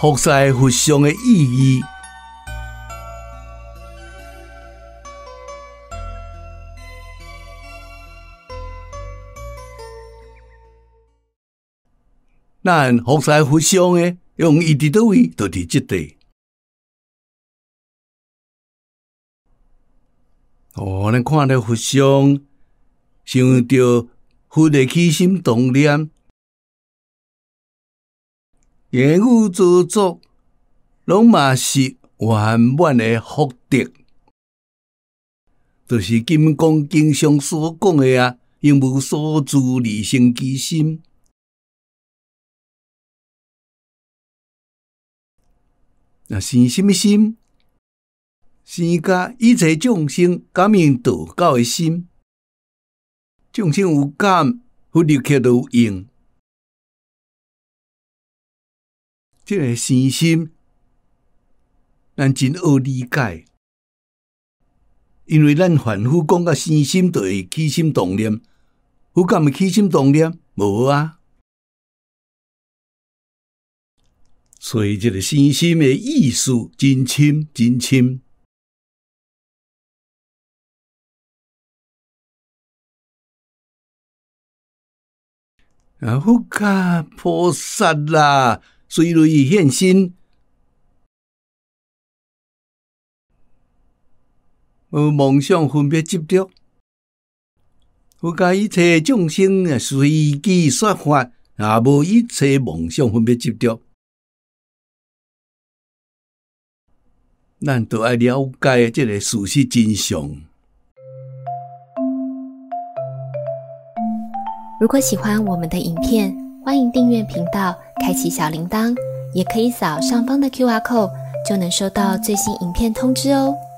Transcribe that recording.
福赛佛像的意义。咱福赛佛像的用意伫倒位，就伫即地。咱看到佛像，想到佛的起心动念，言语造作，拢嘛是圆满的福德，就是金刚经上所讲的啊，应无所住而生其心。那生什么心？生甲一切众生感应道教的心。众生有感，佛立刻就有应。这个生心，咱真好理解，因为咱凡夫讲到生心，就会起心动念。佛敢会起心动念？无啊。所以这个生心的意思真深真深。佛甲菩萨啦，随类现身，无妄想分别执着。佛甲一切众生随机说法，也无一切妄想分别执着。咱都要了解这个事实真相。 如果喜欢我们的影片，欢迎订阅频道，开启小铃铛，也可以扫上方的 QR code，就能收到最新影片通知哦。